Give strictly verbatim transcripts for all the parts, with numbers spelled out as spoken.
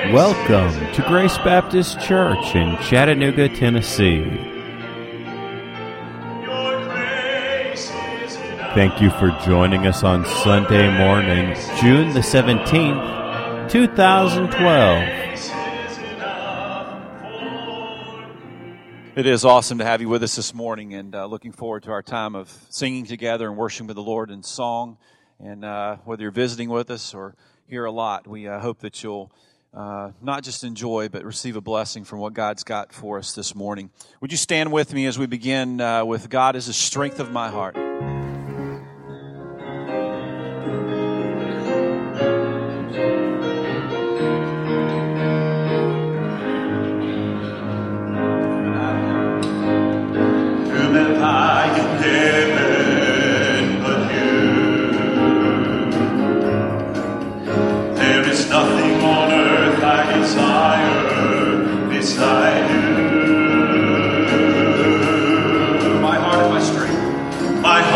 Welcome to Grace Baptist Church in Chattanooga, Tennessee. Thank you for joining us on Sunday morning, June the seventeenth, two thousand twelve. It is awesome to have you with us this morning, and uh, looking forward to our time of singing together and worshiping with the Lord in song. And uh, whether you're visiting with us or here a lot, we uh, hope that you'll uh, not just enjoy, but receive a blessing from what God's got for us this morning. Would you stand with me as we begin uh, with God is the strength of my heart? My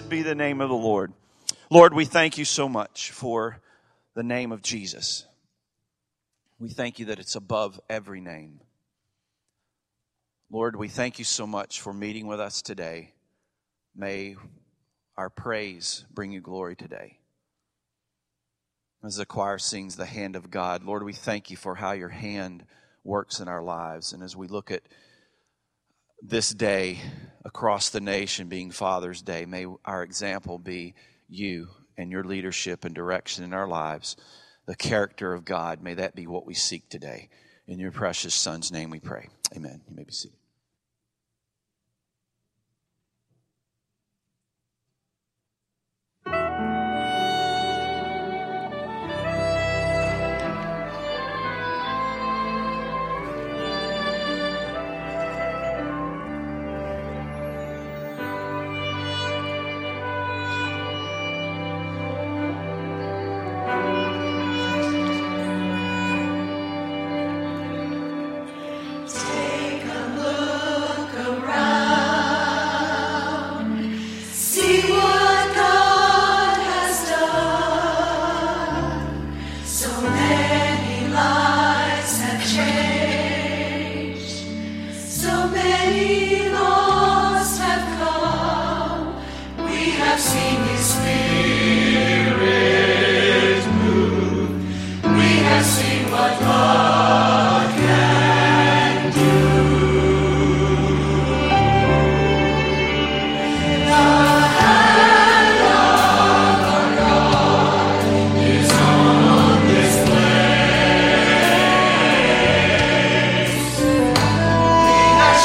Blessed be the name of the Lord. Lord, we thank you so much for the name of Jesus. We thank you that it's above every name. Lord, we thank you so much for meeting with us today. May our praise bring you glory today. As the choir sings the hand of God, Lord, we thank you for how your hand works in our lives. And as we look at this day across the nation being Father's Day, may our example be you and your leadership and direction in our lives. The character of God, may that be what we seek today. In your precious Son's name we pray. Amen. You may be seated.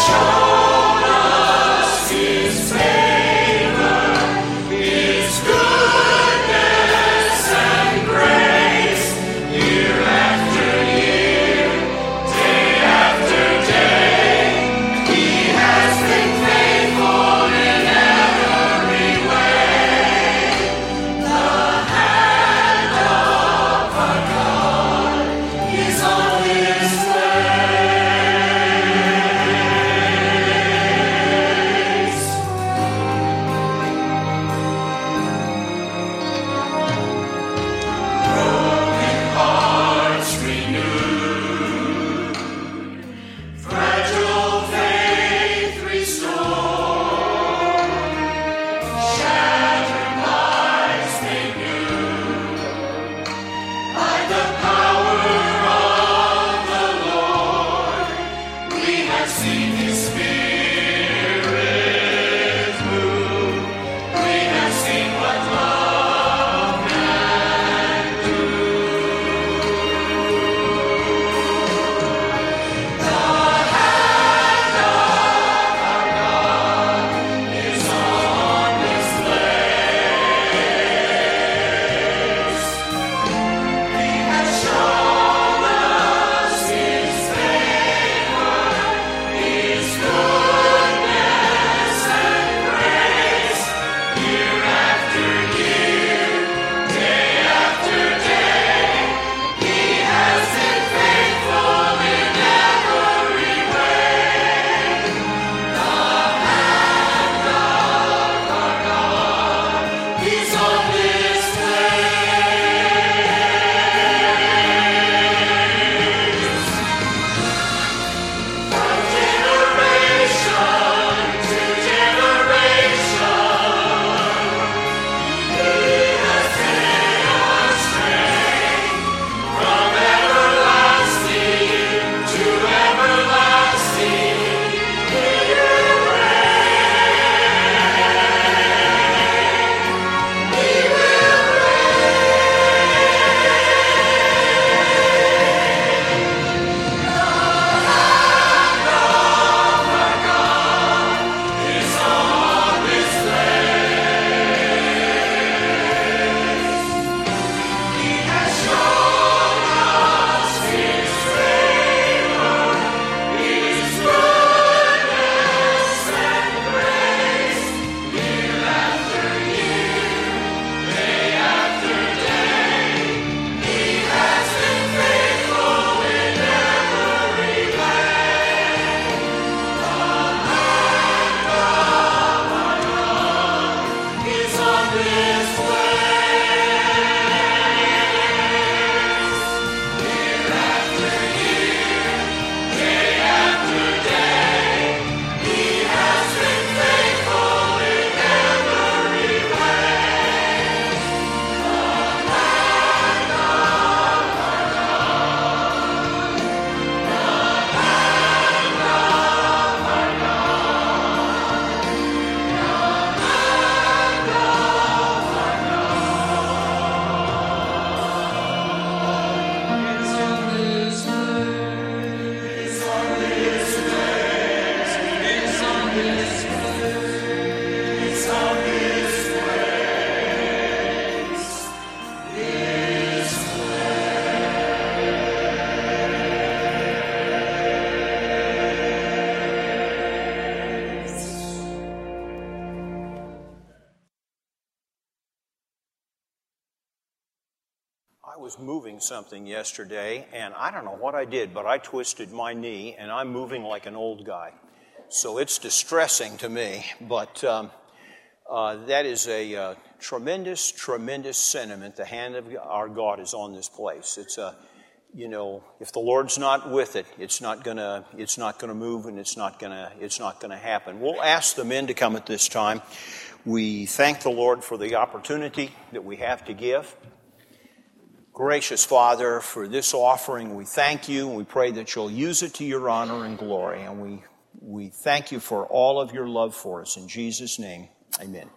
It's good. was moving something yesterday, and I don't know what I did, but I twisted my knee, and I'm moving like an old guy. So it's distressing to me, but um, uh, that is a uh, tremendous, tremendous sentiment. The hand of our God is on this place. It's a, you know, if the Lord's not with it, it's not gonna, it's not gonna move, and it's not gonna, it's not gonna happen. We'll ask the men to come at this time. We thank the Lord for the opportunity that we have to give. Gracious Father, for this offering, we thank you, and we pray that you'll use it to your honor and glory. And we, we thank you for all of your love for us. In Jesus' name, amen.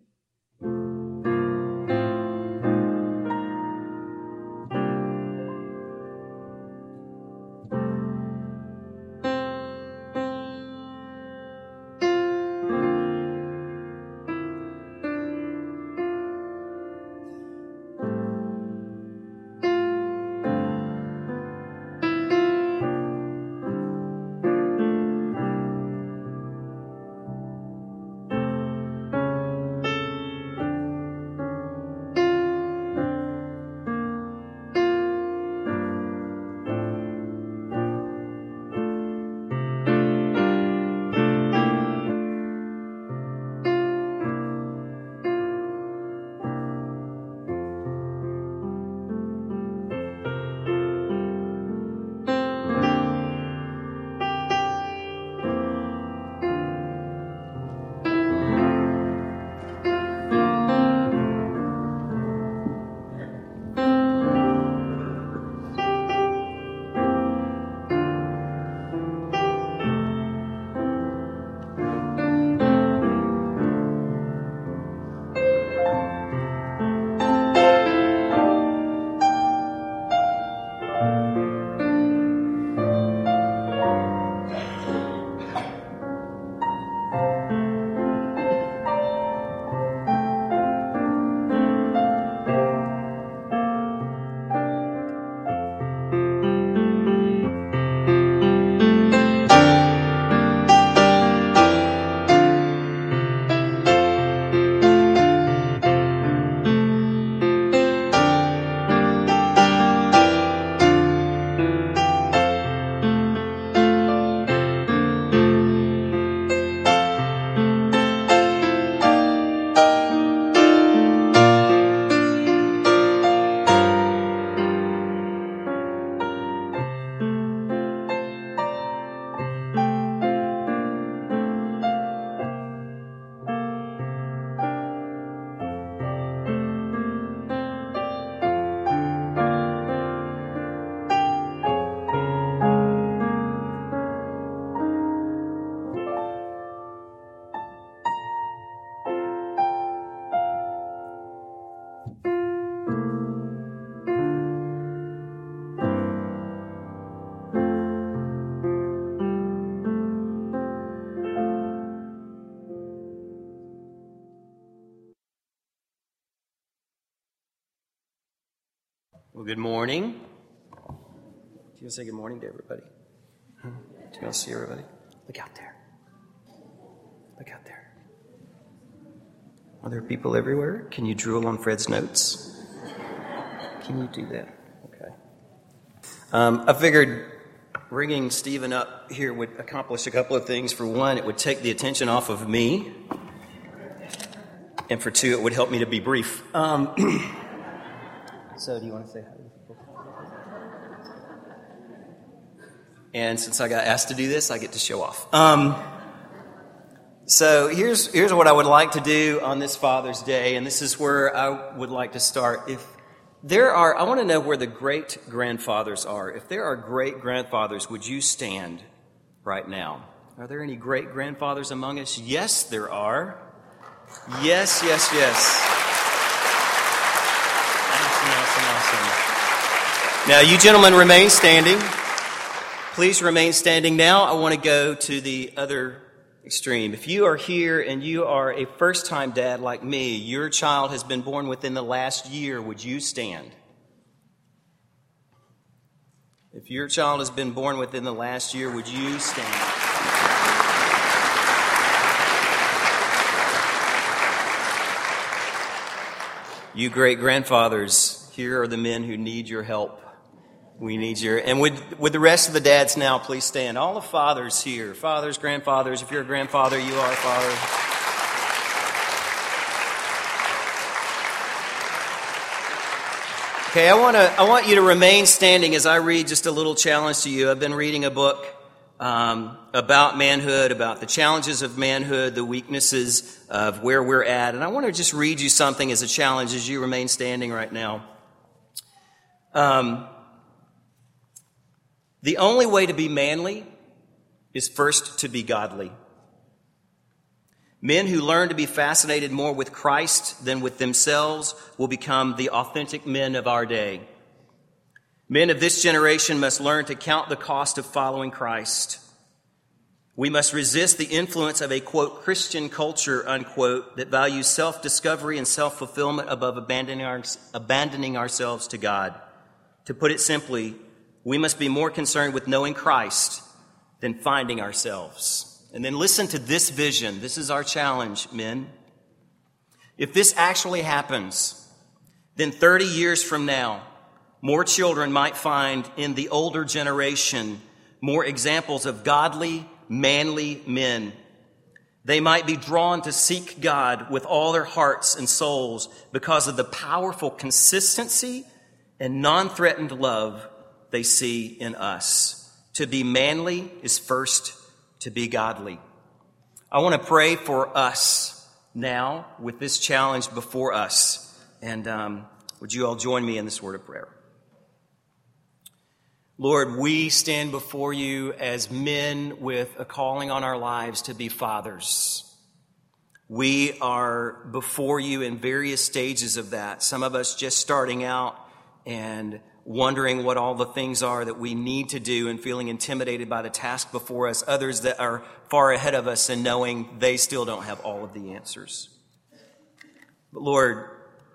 Well, good morning. Do you want to say good morning to everybody? Do you want to see everybody? Look out there. Look out there. Are there people everywhere? Can you drool on Fred's notes? Can you do that? Okay. Um, I figured bringing Stephen up here would accomplish a couple of things. For one, it would take the attention off of me. And for two, it would help me to be brief. Um, so do you want to say hi to people? And since I got asked to do this, I get to show off. Um, so here's here's what I would like to do on this Father's Day, and this is where I would like to start. If there are, I want to know where the great-grandfathers are. If there are great-grandfathers, would you stand right now? Are there any great-grandfathers among us? Yes, there are. Yes, yes, yes. Awesome, awesome, awesome. Now, you gentlemen remain standing. Please remain standing now. I want to go to the other extreme. If you are here and you are a first-time dad like me, your child has been born within the last year, would you stand? If your child has been born within the last year, would you stand? You great-grandfathers, here are the men who need your help. We need your, and with, with the rest of the dads now, please stand. All the fathers here, fathers, grandfathers, if you're a grandfather, you are a father. Okay, I want to, I want you to remain standing as I read just a little challenge to you. I've been reading a book um, about manhood, about the challenges of manhood, the weaknesses of where we're at, and I want to just read you something as a challenge as you remain standing right now. Um, The only way to be manly is first to be godly. Men who learn to be fascinated more with Christ than with themselves will become the authentic men of our day. Men of this generation must learn to count the cost of following Christ. We must resist the influence of a, quote, Christian culture, unquote, that values self-discovery and self-fulfillment above abandoning, our, abandoning ourselves to God. To put it simply, we must be more concerned with knowing Christ than finding ourselves. And then listen to this vision. This is our challenge, men. If this actually happens, then thirty years from now, more children might find in the older generation more examples of godly, manly men. They might be drawn to seek God with all their hearts and souls because of the powerful consistency and non-threatened love they see in us. To be manly is first to be godly. I want to pray for us now with this challenge before us. And um, would you all join me in this word of prayer? Lord, we stand before you as men with a calling on our lives to be fathers. We are before you in various stages of that. Some of us just starting out and wondering what all the things are that we need to do and feeling intimidated by the task before us. Others that are far ahead of us and knowing they still don't have all of the answers. But Lord,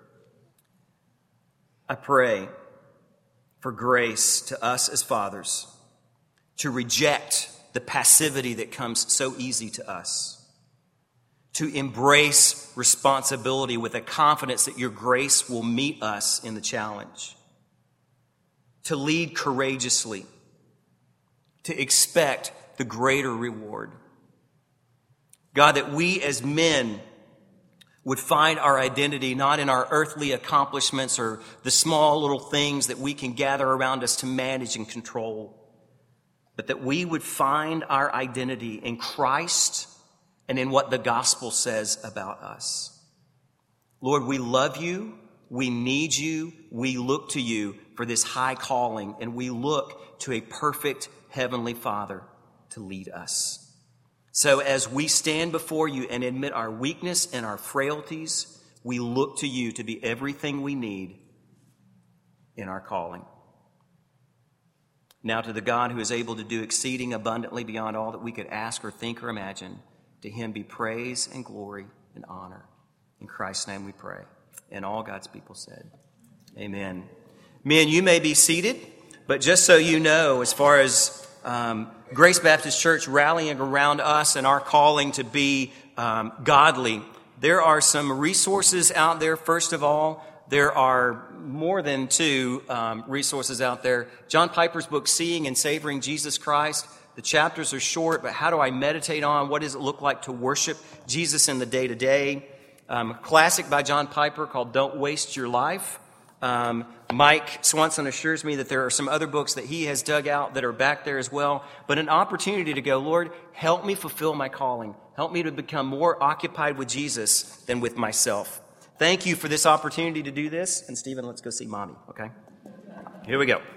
I pray for grace to us as fathers to reject the passivity that comes so easy to us, to embrace responsibility with a confidence that your grace will meet us in the challenge, to lead courageously, to expect the greater reward. God, that we as men would find our identity not in our earthly accomplishments or the small little things that we can gather around us to manage and control, but that we would find our identity in Christ and in what the gospel says about us. Lord, we love you. We need you. We look to you for this high calling, and we look to a perfect heavenly Father to lead us. So as we stand before you and admit our weakness and our frailties, we look to you to be everything we need in our calling. Now to the God who is able to do exceeding abundantly beyond all that we could ask or think or imagine, to him be praise and glory and honor. In Christ's name we pray. And all God's people said, amen. Men, you may be seated, but just so you know, as far as um, Grace Baptist Church rallying around us and our calling to be um, godly, there are some resources out there. First of all, there are more than two um, resources out there. John Piper's book, Seeing and Savoring Jesus Christ. The chapters are short, but how do I meditate on? What does it look like to worship Jesus in the day-to-day? Um, a classic by John Piper called Don't Waste Your Life. Um, Mike Swanson assures me that there are some other books that he has dug out that are back there as well. But an opportunity to go, Lord, help me fulfill my calling. Help me to become more occupied with Jesus than with myself. Thank you for this opportunity to do this. And Stephen, let's go see Mommy, okay? Here we go.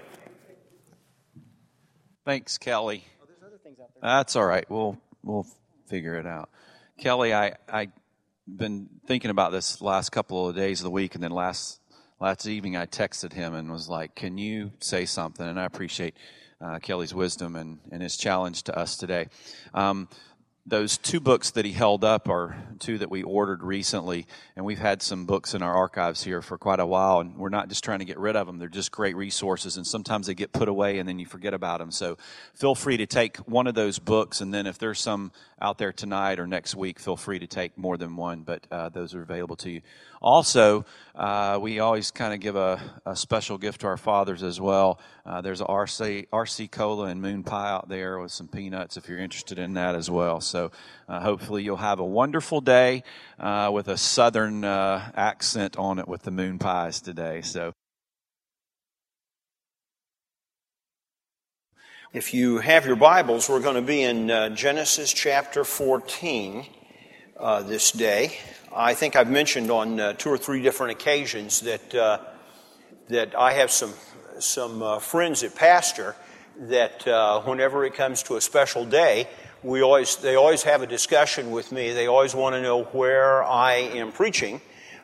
Thanks, Kelly. Oh, there's other things out there. That's all right. We'll we'll figure it out. Kelly, I I been thinking about this last couple of days of the week, and then last last evening I texted him and was like, "Can you say something?" And I appreciate uh, Kelly's wisdom and, and his challenge to us today. Um, those two books that he held up are two that we ordered recently, and we've had some books in our archives here for quite a while, and we're not just trying to get rid of them. They're just great resources, and sometimes they get put away and then you forget about them. So feel free to take one of those books, and then if there's some out there tonight or next week, feel free to take more than one, but uh, those are available to you. Also, uh, we always kind of give a, a special gift to our fathers as well. Uh, there's a R C, R C Cola and Moon Pie out there with some peanuts if you're interested in that as well. So uh, hopefully you'll have a wonderful day uh, with a southern uh, accent on it with the moon pies today. So, if you have your Bibles, we're going to be in uh, Genesis chapter fourteen uh, this day. I think I've mentioned on uh, two or three different occasions that uh, that I have some some uh, friends at Pastor that uh, whenever it comes to a special day, we always they always have a discussion with me. They always want to know where I am preaching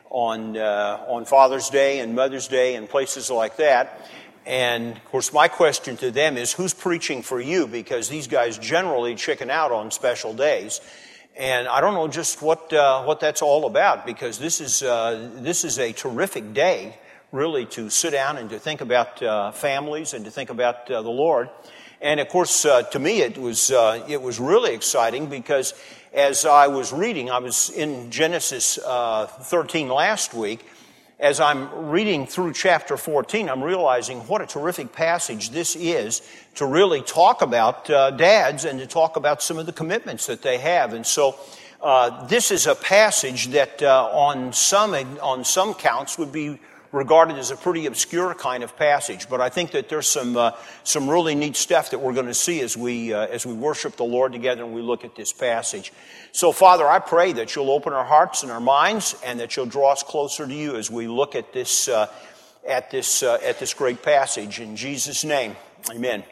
on uh, on Father's Day and Mother's Day and places like that. And of course, my question to them is, who's preaching for you? Because these guys generally chicken out on special days. And I don't know just what uh, what that's all about, because this is uh, this is a terrific day, really, to sit down and to think about uh, families and to think about uh, the Lord. And of course, uh, to me, it was uh, it was really exciting, because as I was reading, I was in Genesis uh, thirteen last week. As I'm reading through chapter fourteen, I'm realizing what a terrific passage this is to really talk about uh, dads and to talk about some of the commitments that they have. And so uh, this is a passage that uh, on some on some counts would be regarded as a pretty obscure kind of passage, but I think that there's some uh, some really neat stuff that we're going to see as we uh, as we worship the Lord together and we look at this passage. So, Father, I pray that you'll open our hearts and our minds, and that you'll draw us closer to you as we look at this uh, at this uh, at this great passage. In Jesus' name, Amen.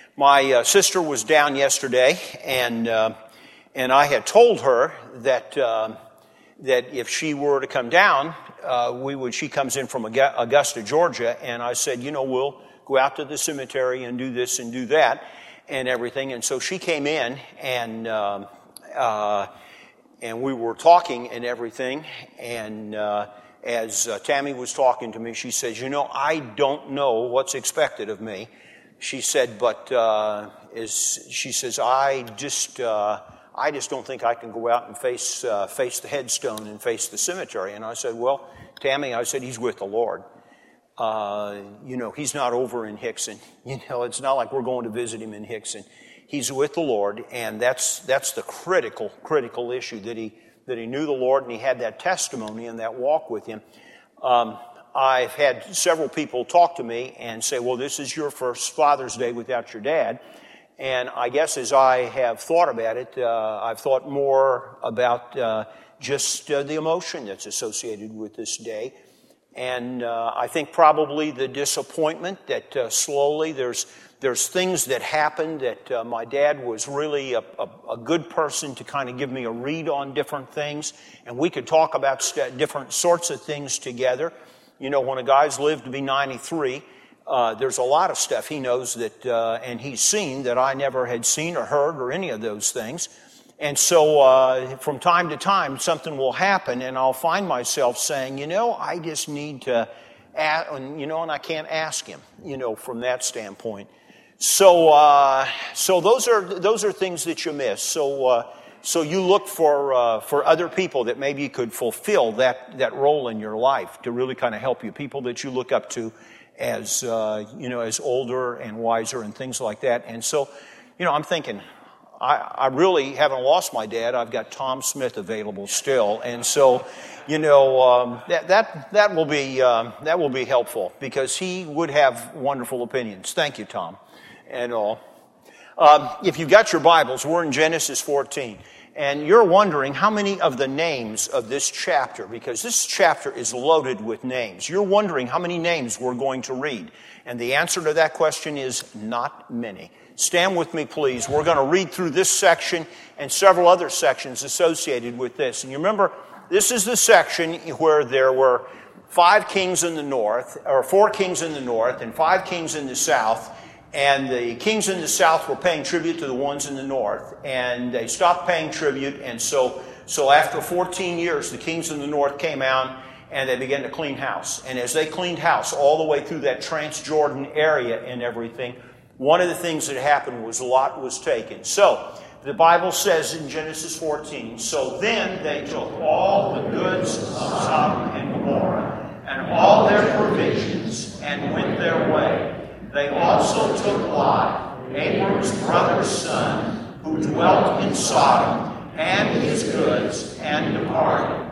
My uh, sister was down yesterday, and uh, and I had told her that uh, that if she were to come down, uh, we would. She comes in from Augusta, Georgia, and I said, you know, we'll go out to the cemetery and do this and do that and everything. And so she came in, and uh, uh, and we were talking and everything. And uh, as uh, Tammy was talking to me, she says, you know, I don't know what's expected of me. She said, but uh, is she says, I just. Uh, I just don't think I can go out and face uh, face the headstone and face the cemetery. And I said, well, Tammy, I said, he's with the Lord. Uh, you know, he's not over in Hickson. You know, it's not like we're going to visit him in Hickson. He's with the Lord, and that's that's the critical, critical issue, that he that he knew the Lord and he had that testimony and that walk with him. Um, I've had several people talk to me and say, well, this is your first Father's Day without your dad. And I guess as I have thought about it, uh, I've thought more about uh, just uh, the emotion that's associated with this day. And uh, I think probably the disappointment that uh, slowly there's there's things that happened that uh, my dad was really a, a, a good person to kind of give me a read on different things. And we could talk about st- different sorts of things together. You know, when a guy's lived to be ninety-three, Uh, there's a lot of stuff he knows that, uh, and he's seen that I never had seen or heard or any of those things. And so uh, from time to time, something will happen, and I'll find myself saying, you know, I just need to, ask, you know, and I can't ask him, you know, from that standpoint. So, uh, so those are those are things that you miss. So, uh, so you look for uh, for other people that maybe could fulfill that that role in your life to really kind of help you. People that you look up to as, uh, you know, as older and wiser and things like that. And so, you know, I'm thinking, I, I really haven't lost my dad. I've got Tom Smith available still. And so, you know, um, that, that, that will be, um, that will be helpful, because he would have wonderful opinions. Thank you, Tom. And all. Um, if you've got your Bibles, we're in Genesis fourteen. And you're wondering how many of the names of this chapter, because this chapter is loaded with names. You're wondering how many names we're going to read. And the answer to that question is not many. Stand with me, please. We're going to read through this section and several other sections associated with this. And you remember, this is the section where there were five kings in the north, or four kings in the north and five kings in the south. And the kings in the south were paying tribute to the ones in the north. And they stopped paying tribute. And so, so after fourteen years, the kings in the north came out and they began to clean house. And as they cleaned house all the way through that Transjordan area and everything, one of the things that happened was Lot was taken. So the Bible says in Genesis fourteen, so then they took all the goods of Sodom and Gomorrah and all their provisions and went their way. They also took Lot, Abram's brother's son, who dwelt in Sodom, and his goods, and departed.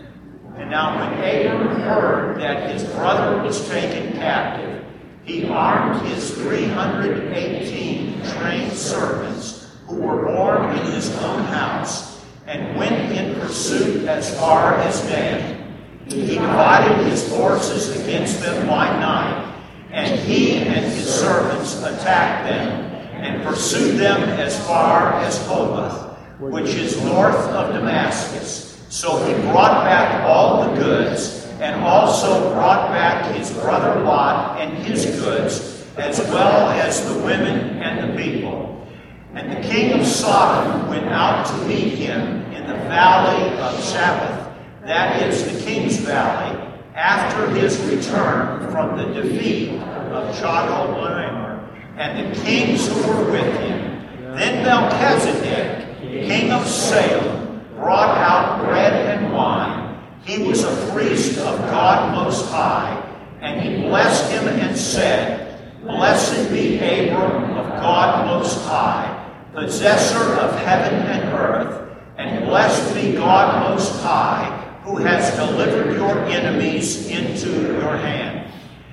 And now when Abram heard that his brother was taken captive, he armed his three hundred eighteen trained servants who were born in his own house, and went in pursuit as far as Dan. He divided his forces against them by night, and he and his servants attacked them, and pursued them as far as Hobath, which is north of Damascus. So he brought back all the goods, and also brought back his brother Lot and his goods, as well as the women and the people. And the king of Sodom went out to meet him in the valley of Sabbath, that is the King's Valley, after his return from the defeat of Chedorlaomer, and the kings who were with him. Then Melchizedek, king of Salem, brought out bread and wine. He was a priest of God Most High, and he blessed him and said, Blessed be Abram of God Most High, possessor of heaven and earth, and blessed be God Most High, who has delivered your enemies into your hand.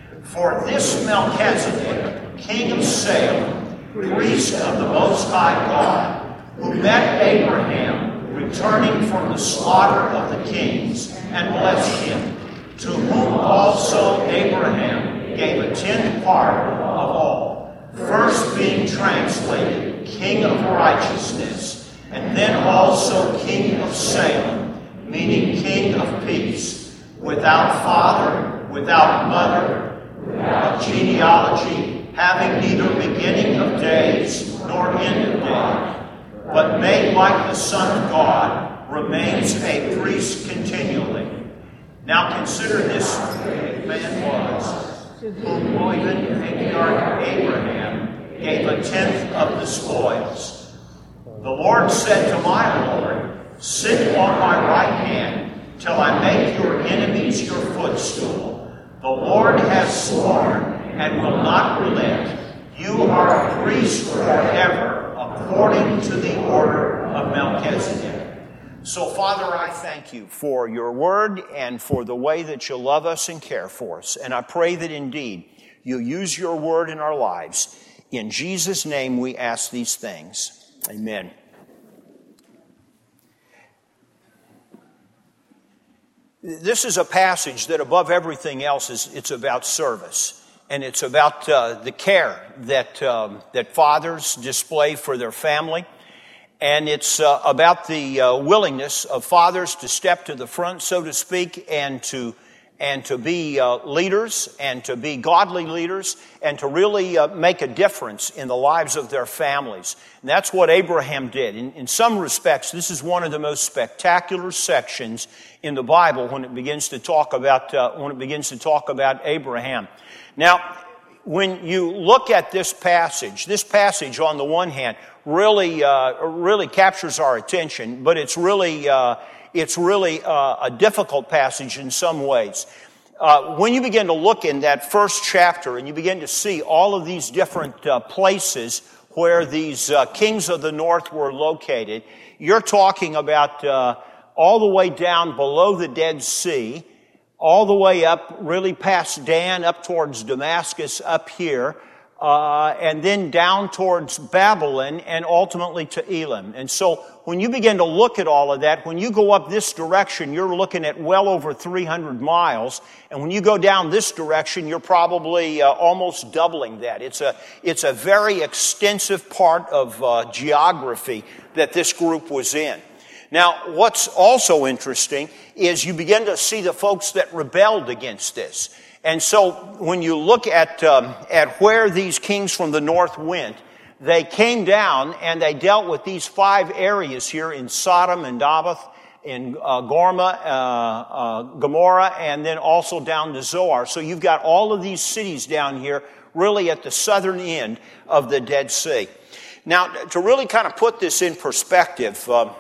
For this Melchizedek, king of Salem, priest of the Most High God, who met Abraham, returning from the slaughter of the kings, and blessed him, to whom also Abraham gave a tenth part of all, first being translated King of Righteousness, and then also King of Salem, meaning King of Peace, without father, without mother, without genealogy, having neither beginning of days nor end of days, but made like the Son of God, remains a priest continually. Now consider this man was, whom even patriarch Abraham gave a tenth of the spoils. The Lord said to my Lord, Sit on my right hand, till I make your enemies your footstool. The Lord has sworn, and will not relent. You are a priest forever, according to the order of Melchizedek. So, Father, I thank you for your word and for the way that you love us and care for us. And I pray that indeed you use your word in our lives. In Jesus' name we ask these things. Amen. This is a passage that above everything else is it's about service. And it's about uh, the care that um, that fathers display for their family. And it's uh, about the uh, willingness of fathers to step to the front, so to speak, and to and to be uh, leaders, and to be godly leaders, and to really uh, make a difference in the lives of their families. And that's what Abraham did. In, in some respects, this is one of the most spectacular sections in the Bible when it begins to talk about uh, when it begins to talk about Abraham. Now, when you look at this passage, this passage on the one hand really uh, really captures our attention, but it's really uh, it's really uh, a difficult passage in some ways. Uh, when you begin to look in that first chapter and you begin to see all of these different uh, places where these uh, kings of the north were located, you're talking about uh, all the way down below the Dead Sea, all the way up, really past Dan, up towards Damascus, up here, uh, and then down towards Babylon, and ultimately to Elam. And so when you begin to look at all of that, when you go up this direction, you're looking at well over three hundred miles. And when you go down this direction, you're probably uh, almost doubling that. It's a, it's a very extensive part of uh, geography that this group was in. Now, what's also interesting is you begin to see the folks that rebelled against this. And so when you look at um, at where these kings from the north went, they came down and they dealt with these five areas here in Sodom and Dabath, in uh, Gorma, uh, uh, Gomorrah, and then also down to Zoar. So you've got all of these cities down here really at the southern end of the Dead Sea. Now, to really kind of put this in perspective, um,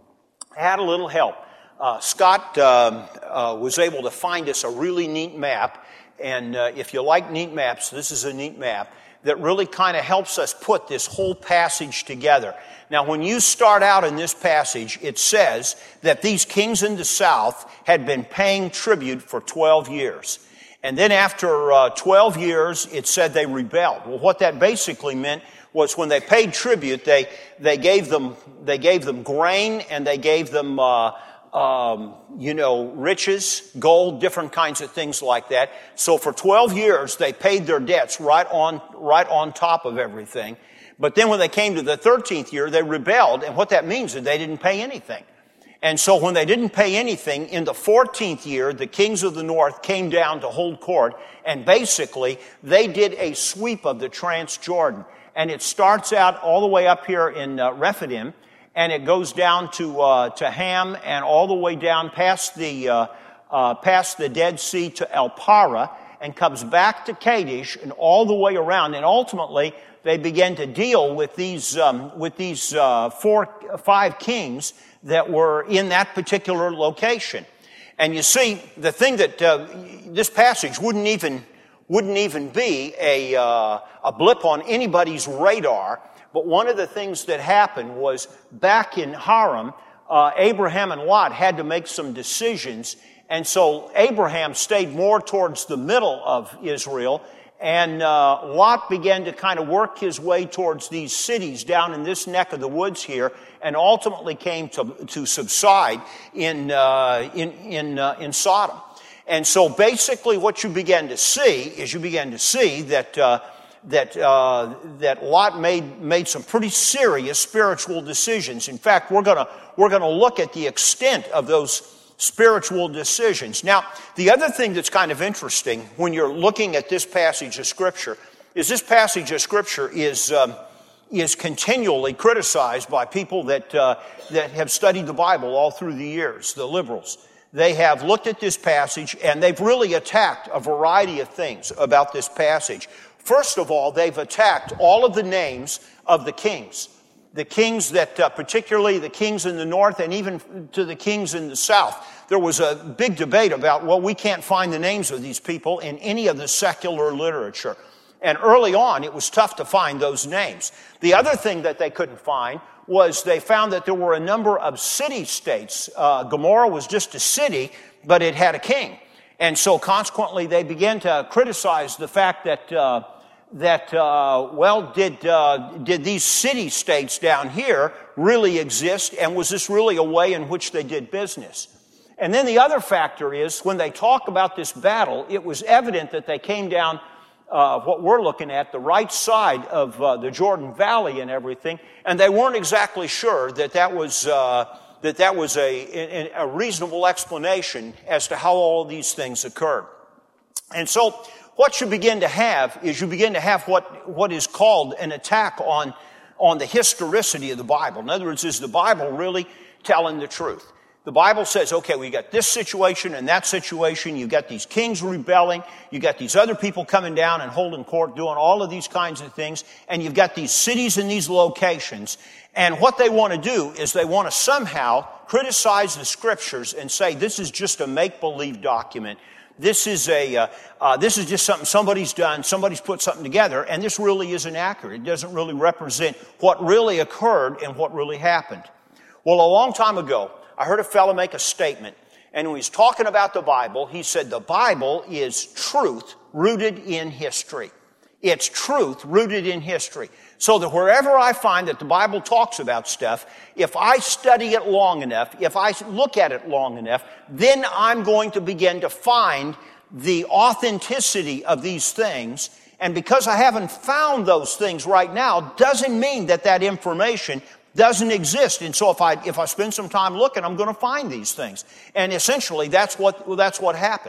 I had a little help. Uh, Scott um, uh, was able to find us a really neat map, and uh, if you like neat maps, this is a neat map that really kind of helps us put this whole passage together. Now, when you start out in this passage, it says that these kings in the south had been paying tribute for twelve years. And then after uh, twelve years, it said they rebelled. Well, what that basically meant was when they paid tribute, they they gave them they gave them grain and they gave them uh, um, you know riches, gold, different kinds of things like that. So for twelve years, they paid their debts right on right on top of everything. But then when they came to the thirteenth year, they rebelled, and what that means is they didn't pay anything. And so when they didn't pay anything, in the fourteenth year, the kings of the north came down to hold court, and basically they did a sweep of the Transjordan. And it starts out all the way up here in uh, Rephidim, and it goes down to uh, to Ham, and all the way down past the uh, uh, past the Dead Sea to El Parah, and comes back to Kadesh, and all the way around, and ultimately they began to deal with these um, with these uh, four five kings that were in that particular location. And you see, the thing that uh, this passage wouldn't even wouldn't even be a uh, a blip on anybody's radar. But one of the things that happened was back in Haran, uh, Abraham and Lot had to make some decisions, and so Abraham stayed more towards the middle of Israel. And uh, Lot began to kind of work his way towards these cities down in this neck of the woods here, and ultimately came to, to subside in uh, in in, uh, in Sodom. And so, basically, what you began to see is you began to see that uh, that uh, that Lot made made some pretty serious spiritual decisions. In fact, we're gonna we're gonna look at the extent of those spiritual decisions. Now, the other thing that's kind of interesting when you're looking at this passage of Scripture is this passage of Scripture is um, is continually criticized by people that uh, that have studied the Bible all through the years, the liberals. They have looked at this passage and they've really attacked a variety of things about this passage. First of all, they've attacked all of the names of the kings. The kings that, uh, particularly the kings in the north and even to the kings in the south. There was a big debate about, well, we can't find the names of these people in any of the secular literature. And early on, it was tough to find those names. The other thing that they couldn't find was they found that there were a number of city-states. Uh, Gomorrah was just a city, but it had a king. And so consequently, they began to criticize the fact that uh, that, uh, well, did uh, did these city-states down here really exist, and was this really a way in which they did business? And then the other factor is, when they talk about this battle, it was evident that they came down uh, what we're looking at, the right side of uh, the Jordan Valley and everything, and they weren't exactly sure that that was uh, that that was a, a reasonable explanation as to how all of these things occurred. And so what you begin to have is you begin to have what, what is called an attack on, on the historicity of the Bible. In other words, is the Bible really telling the truth? The Bible says, okay, we got this situation and that situation. You got these kings rebelling. You got these other people coming down and holding court, doing all of these kinds of things. And you've got these cities and these locations. And what they want to do is they want to somehow criticize the Scriptures and say this is just a make-believe document. This is a uh, uh, this is just something somebody's done. Somebody's put something together, and this really isn't accurate. It doesn't really represent what really occurred and what really happened. Well, a long time ago, I heard a fellow make a statement, and when he's talking about the Bible, he said the Bible is truth rooted in history. It's truth rooted in history. So that wherever I find that the Bible talks about stuff, if I study it long enough, if I look at it long enough, then I'm going to begin to find the authenticity of these things. And because I haven't found those things right now, doesn't mean that that information doesn't exist. And so if I if I spend some time looking, I'm going to find these things. And essentially, that's what that's what happened.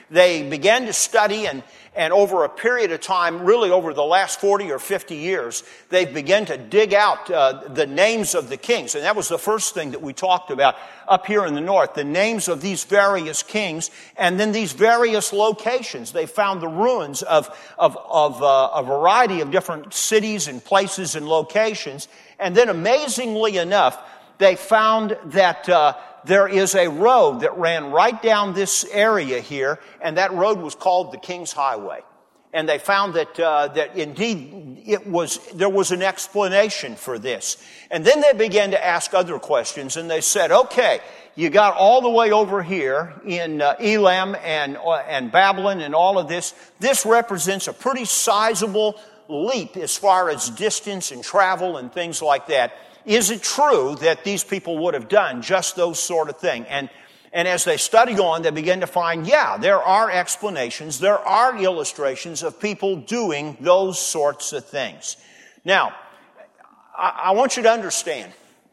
They began to study, and, and over a period of time, really over the last forty or fifty years, they've begun to dig out uh, the names of the kings. And that was the first thing that we talked about up here in the north, the names of these various kings, and then these various locations. They found the ruins of, of, of uh, a variety of different cities and places and locations. And then amazingly enough, they found that uh, there is a road that ran right down this area here, and that road was called the King's Highway. And they found that uh, that indeed it was there was an explanation for this. And then they began to ask other questions, and they said, "Okay, you got all the way over here in uh, Elam and uh, and Babylon and all of this. This represents a pretty sizable leap as far as distance and travel and things like that. Is it true that these people would have done just those sort of things?" And, and as they study on, they begin to find, yeah, there are explanations, there are illustrations of people doing those sorts of things. Now, I, I want you to understand,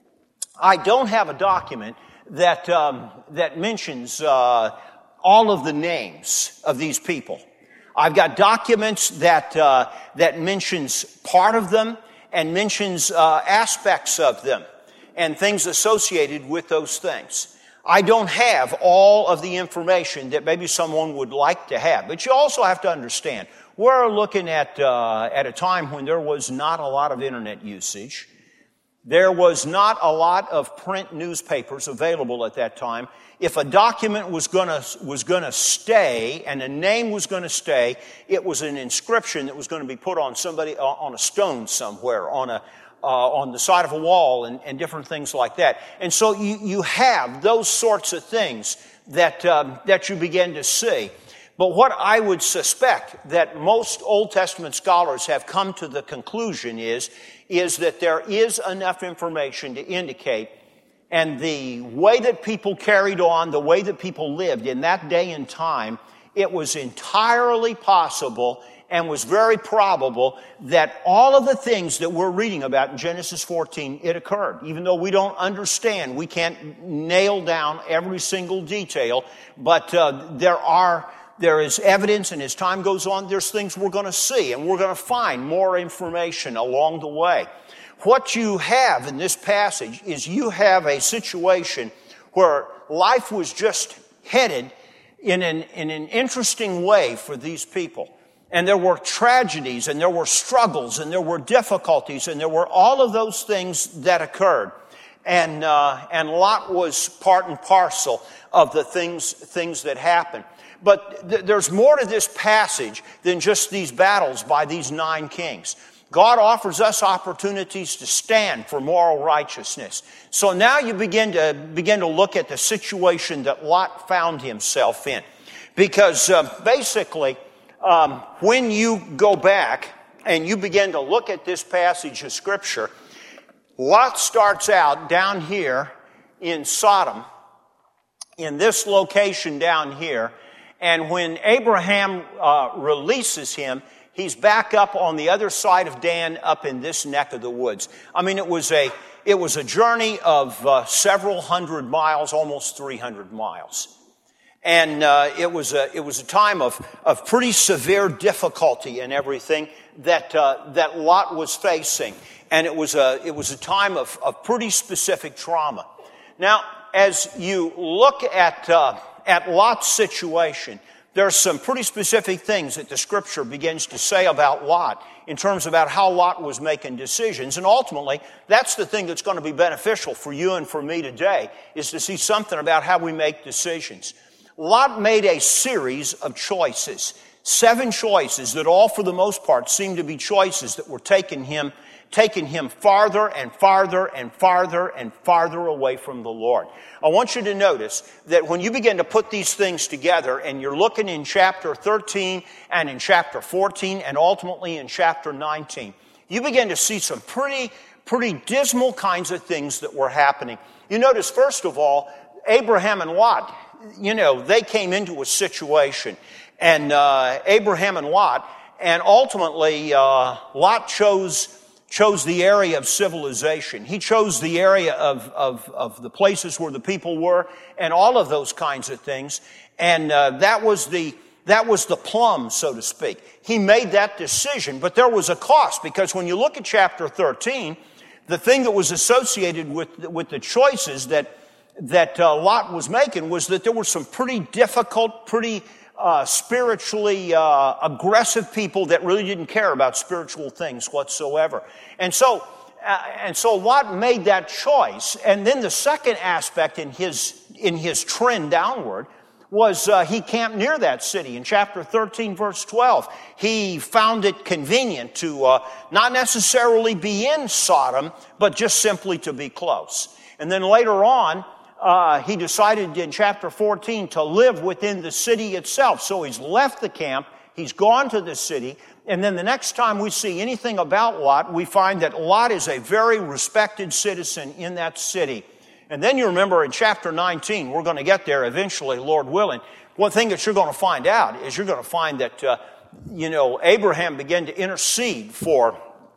I don't have a document that, um, that mentions uh, all of the names of these people. I've got documents that, uh, that mentions part of them, and mentions uh, aspects of them and things associated with those things. I don't have all of the information that maybe someone would like to have. But you also have to understand, we're looking at, uh, at a time when there was not a lot of internet usage. There was not a lot of print newspapers available at that time. If a document was gonna, was gonna stay and a name was gonna stay, it was an inscription that was gonna be put on somebody, on a stone somewhere, on a, uh, on the side of a wall and, and different things like that. And so you, you have those sorts of things that, um, that you begin to see. But what I would suspect that most Old Testament scholars have come to the conclusion is, is that there is enough information to indicate, and the way that people carried on, the way that people lived in that day and time, it was entirely possible and was very probable that all of the things that we're reading about in Genesis fourteen, it occurred. Even though we don't understand, we can't nail down every single detail, but uh, there are... There is evidence, and as time goes on, there's things we're going to see, and we're going to find more information along the way. What you have in this passage is you have a situation where life was just headed in an, in an interesting way for these people. And there were tragedies, and there were struggles, and there were difficulties, and there were all of those things that occurred. And, uh, and Lot was part and parcel of the things, things that happened. But th- there's more to this passage than just these battles by these nine kings. God offers us opportunities to stand for moral righteousness. So now you begin to begin to look at the situation that Lot found himself in. Because uh, basically, um, when you go back and you begin to look at this passage of Scripture, Lot starts out down here in Sodom, in this location down here, and when Abraham uh, releases him, he's back up on the other side of Dan, up in this neck of the woods. I mean, it was a it was a journey of uh, several hundred miles, almost three hundred miles, and uh, it was a it was a time of of pretty severe difficulty and everything that uh, that Lot was facing, and it was a it was a time of of pretty specific trauma. Now, as you look at uh, at Lot's situation, there's some pretty specific things that the Scripture begins to say about Lot in terms about how Lot was making decisions. And ultimately, that's the thing that's going to be beneficial for you and for me today, is to see something about how we make decisions. Lot made a series of choices, seven choices that all for the most part seem to be choices that were taking him taking him farther and farther and farther and farther away from the Lord. I want you to notice that when you begin to put these things together, and you're looking in chapter thirteen and in chapter fourteen and ultimately in chapter nineteen, you begin to see some pretty, pretty dismal kinds of things that were happening. You notice, first of all, Abraham and Lot, you know, they came into a situation, and uh, Abraham and Lot, and ultimately uh, Lot chose chose the area of civilization. He chose the area of, of, of the places where the people were and all of those kinds of things. And uh, that was the that was the plum, so to speak. He made that decision, but there was a cost, because when you look at chapter thirteen, the thing that was associated with, with the choices that, that uh, Lot was making was that there were some pretty difficult, pretty uh, spiritually uh, aggressive people that really didn't care about spiritual things whatsoever. And so, uh, and so Lot made that choice. And then the second aspect in his, in his trend downward was uh, he camped near that city. In chapter thirteen, verse twelve, he found it convenient to uh, not necessarily be in Sodom, but just simply to be close. And then later on, uh, he decided in chapter fourteen to live within the city itself. So he's left the camp, he's gone to the city, and then the next time we see anything about Lot, we find that Lot is a very respected citizen in that city. And then you remember in chapter nineteen, we're going to get there eventually, Lord willing. One thing that you're going to find out is you're going to find that, uh, you know, Abraham began to intercede for,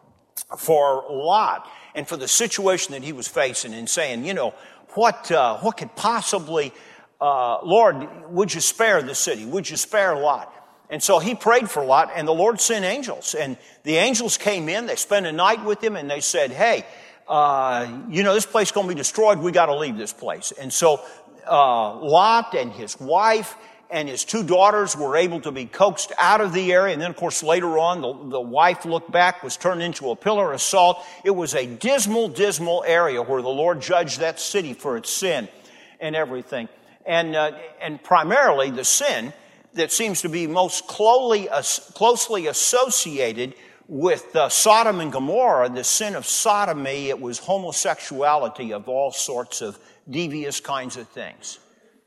for Lot and for the situation that he was facing, and saying, you know, what, uh, what could possibly, uh, Lord, would you spare the city? Would you spare Lot? And so he prayed for Lot, and the Lord sent angels. And the angels came in, they spent a night with him, and they said, hey, Uh, you know, this place is going to be destroyed. We got to leave this place. And so uh, Lot and his wife and his two daughters were able to be coaxed out of the area. And then, of course, later on, the, the wife looked back, was turned into a pillar of salt. It was a dismal, dismal area where the Lord judged that city for its sin and everything. And uh, and primarily the sin that seems to be most closely, uh, closely associated with uh, Sodom and Gomorrah, the sin of sodomy, it was homosexuality of all sorts of devious kinds of things.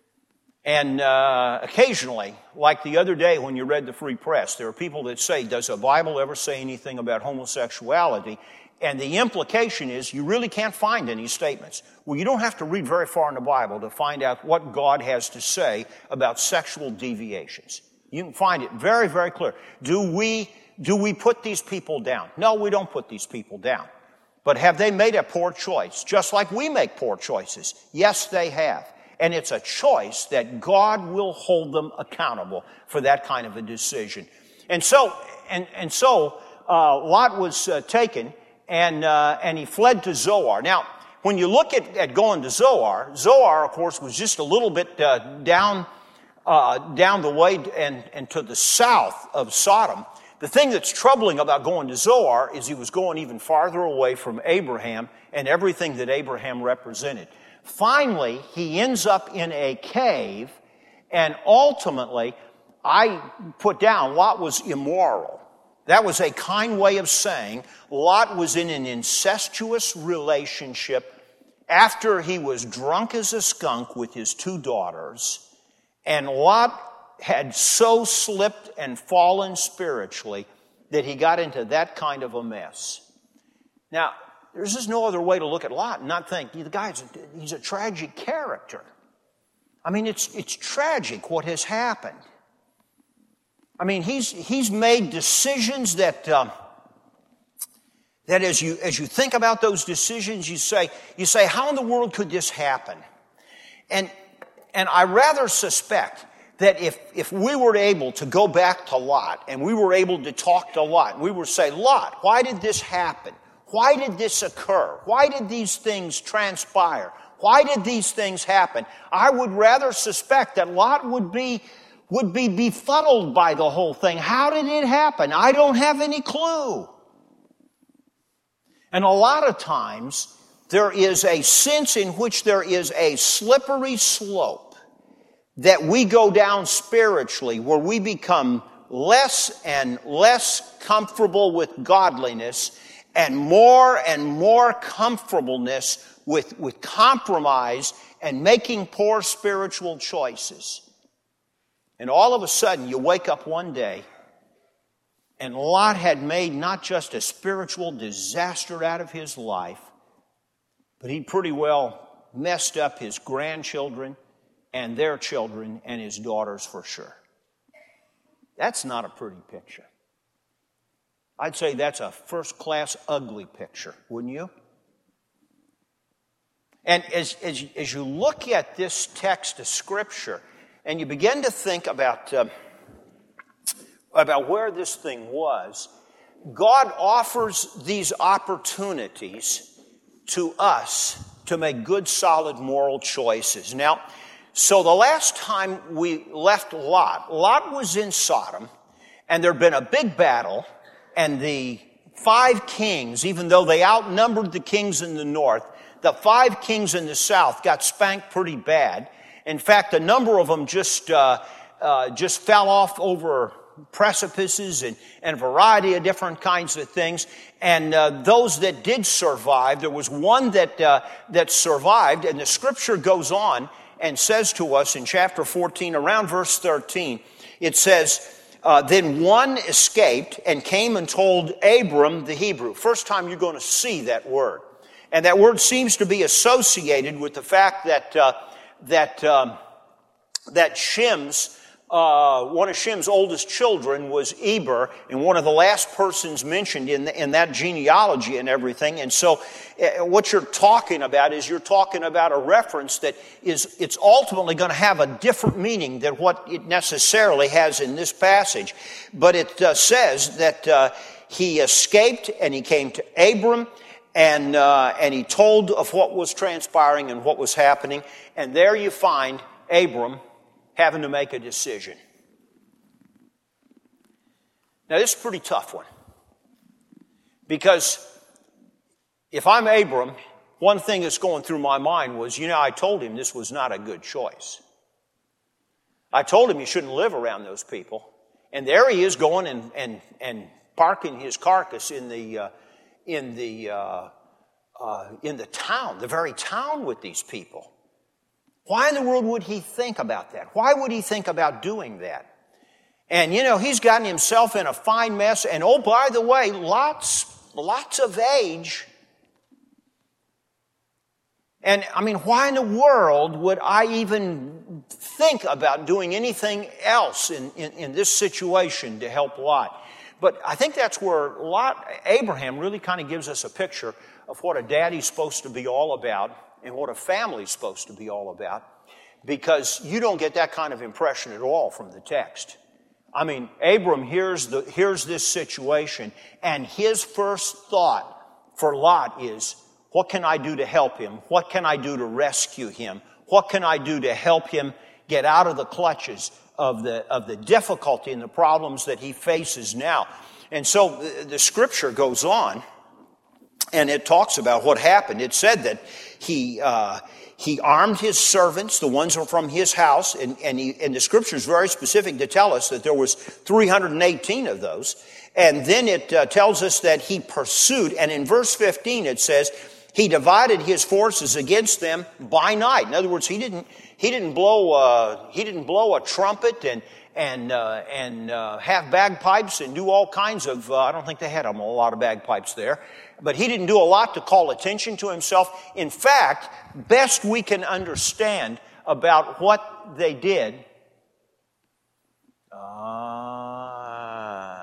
And uh, occasionally, like the other day when you read the Free Press, there are people that say, does the Bible ever say anything about homosexuality? And the implication is you really can't find any statements. Well, you don't have to read very far in the Bible to find out what God has to say about sexual deviations. You can find it very, very clear. Do we Do we put these people down? No, we don't put these people down. But have they made a poor choice? Just like we make poor choices. Yes, they have. And it's a choice that God will hold them accountable for that kind of a decision. And so, and, and so uh, Lot was uh, taken, and uh, and he fled to Zoar. Now, when you look at, at going to Zoar, Zoar, of course, was just a little bit uh, down uh, down the way and, and to the south of Sodom. The thing that's troubling about going to Zoar is he was going even farther away from Abraham and everything that Abraham represented. Finally, he ends up in a cave, and ultimately, I put down Lot was immoral. That was a kind way of saying Lot was in an incestuous relationship after he was drunk as a skunk with his two daughters, and Lot had so slipped and fallen spiritually that he got into that kind of a mess. Now, there's just no other way to look at Lot and not think, the guy's a, he's a tragic character. I mean, it's it's tragic what has happened. I mean, he's he's made decisions that um, that as you as you think about those decisions, you say you say, how in the world could this happen? And and I rather suspect that if, if we were able to go back to Lot and we were able to talk to Lot, we would say, Lot, why did this happen? Why did this occur? Why did these things transpire? Why did these things happen? I would rather suspect that Lot would be, would be befuddled by the whole thing. How did it happen? I don't have any clue. And a lot of times, there is a sense in which there is a slippery slope that we go down spiritually, where we become less and less comfortable with godliness and more and more comfortableness with, with compromise and making poor spiritual choices. And all of a sudden, you wake up one day, and Lot had made not just a spiritual disaster out of his life, but he pretty well messed up his grandchildren and their children and his daughters for sure. That's not a pretty picture. I'd say that's a first-class ugly picture, wouldn't you? And as, as, as you look at this text of Scripture, and you begin to think about, uh, about where this thing was, God offers these opportunities to us to make good, solid moral choices. Now, so the last time we left Lot, Lot was in Sodom, and there had been a big battle, and the five kings, even though they outnumbered the kings in the north, the five kings in the south got spanked pretty bad. In fact, a number of them just uh, uh, just fell off over precipices and, and a variety of different kinds of things. And uh, those that did survive, there was one that uh, that survived, and the Scripture goes on and says to us in chapter fourteen, around verse thirteen, it says, Uh, then one escaped and came and told Abram the Hebrew. First time you're going to see that word. And that word seems to be associated with the fact that uh, that um, that Shem's, uh, one of Shem's oldest children was Eber, and one of the last persons mentioned in, the, in that genealogy and everything. And so uh, what you're talking about is you're talking about a reference that is, it's ultimately going to have a different meaning than what it necessarily has in this passage. But it uh, says that uh, he escaped and he came to Abram, and uh, and he told of what was transpiring and what was happening. And there you find Abram having to make a decision. Now, this is a pretty tough one. Because if I'm Abram, one thing that's going through my mind was, you know, I told him this was not a good choice. I told him he shouldn't live around those people. And there he is going and, and, and parking his carcass in the, uh, in, the, uh, uh, in the town, the very town with these people. Why in the world would he think about that? Why would he think about doing that? And, you know, he's gotten himself in a fine mess. And, oh, by the way, lots, lots of age. And, I mean, why in the world would I even think about doing anything else in, in, in this situation to help Lot? But I think that's where Lot, Abraham really kind of gives us a picture of what a daddy's supposed to be all about and what a family's supposed to be all about, because you don't get that kind of impression at all from the text. I mean, Abram hears, the, hears this situation, and his first thought for Lot is, what can I do to help him? What can I do to rescue him? What can I do to help him get out of the clutches of the, of the difficulty and the problems that he faces now? And so the, the Scripture goes on, and it talks about what happened. It said that he uh, he armed his servants, the ones who were from his house, and, and, he, and the Scripture is very specific to tell us that there was three hundred eighteen of those. And then it uh, tells us that he pursued, and in verse fifteen it says, he divided his forces against them by night. In other words, he didn't he didn't blow uh, he didn't blow a trumpet and and uh, and uh, have bagpipes and do all kinds of. Uh, I don't think they had a lot of bagpipes there, but he didn't do a lot to call attention to himself. In fact, best we can understand about what they did. Uh,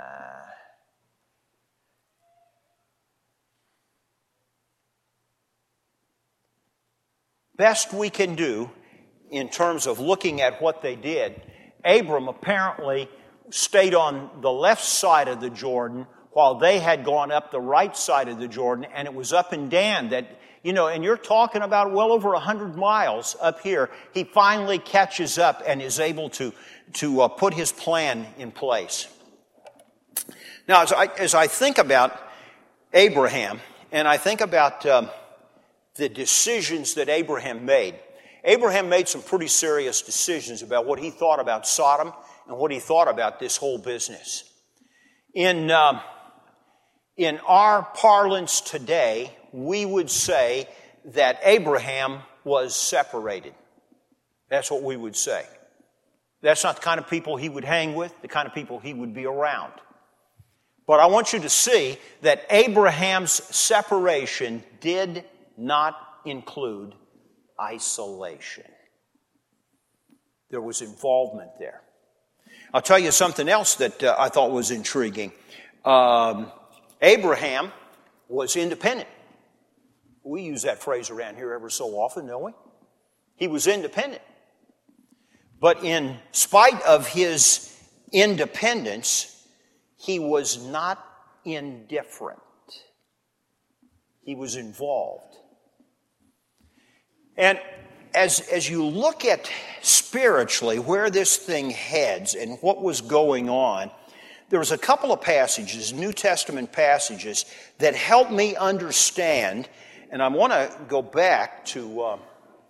best we can do in terms of looking at what they did, Abram apparently stayed on the left side of the Jordan while they had gone up the right side of the Jordan, and it was up in Dan that, you know, and you're talking about well over a hundred miles up here. He finally catches up and is able to, to uh, put his plan in place. Now, as I, as I think about Abraham, and I think about um, the decisions that Abraham made, Abraham made some pretty serious decisions about what he thought about Sodom and what he thought about this whole business. In, um, in our parlance today, we would say that Abraham was separated. That's what we would say. That's not the kind of people he would hang with, the kind of people he would be around. But I want you to see that Abraham's separation did not include isolation. There was involvement there. I'll tell you something else that uh, I thought was intriguing. Um, Abraham was independent. We use that phrase around here ever so often, don't we? He was independent. But in spite of his independence, he was not indifferent. He was involved. And as, as you look at spiritually where this thing heads and what was going on, there was a couple of passages, New Testament passages, that help me understand. And I want to go back to, uh,